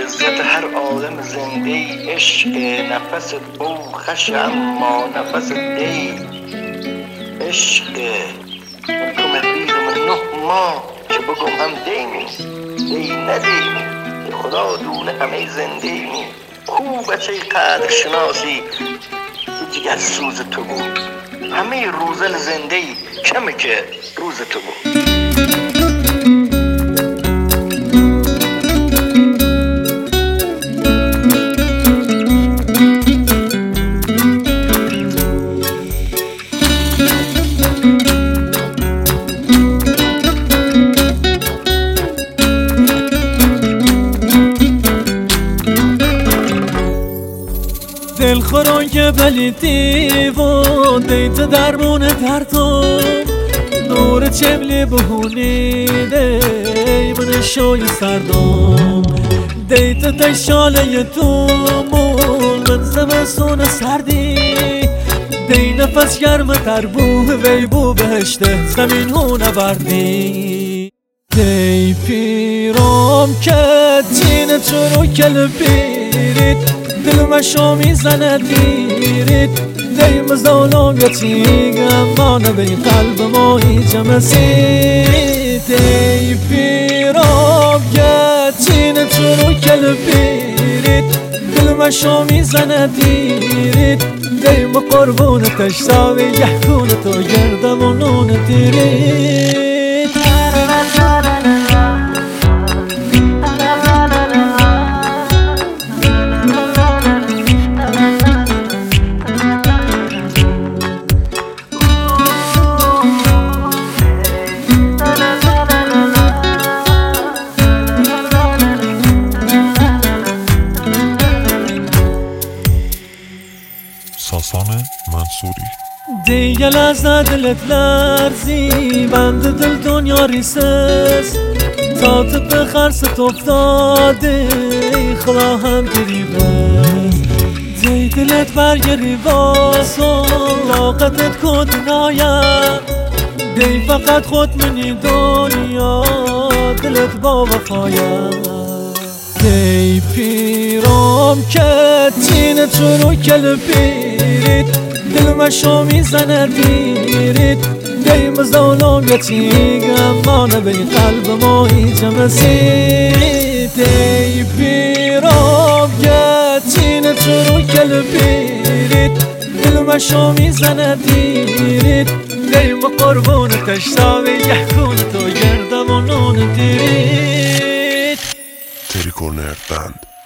عزت هر عالم زنده ای، عشق نفس او خش اما نفس دی. عشق تو مهریز من 9 ماه که بگم هم دیمی دی ندیمی، خدا دونه همه زنده ایمی. کو بچه قدر شناسی جگر سوز تو بود، همه روزل زنده ای کمه که روز تو بود. دل خوران که بلیدی و دیت درمون ترتو نور چملی بهونیده من شوی سردم دیت تشاله تو مول من زمستون سردی دی نفس گرم تر بو وی بو بهشته زمین هو نبردی دی پیرام که جین چرو کل بیرید دلم شو میزنه دیرید دی مزالم یتیگم مانه بی قلب ما هیچ مسید دی پیرام گتین چونو کل بیرید دلم شو میزنه دیرید دی مقربون تشتاوی یحکون تو گردم و نون دیرید. ساسان منصوری دیگه لحظه دلت لرزی بند دل دنیا ریسس تا تو به خرست افتاده خدا هم گریبه دی دلت برگری واسو لاقتت کدنایم دی فقط خود منی دنیا دلت با وفایم دی پیرام که تین چونو کل بیرید دلم شو میزنه دیرید دی مزالم یتیگم مانه بی قلب ما هیچ مسید دی پیرام که تین چونو کل بیرید دلم شو میزنه دیرید دی مقربون تشتاوی یحکون تو گردم و نون دیرید. تریکورنر بند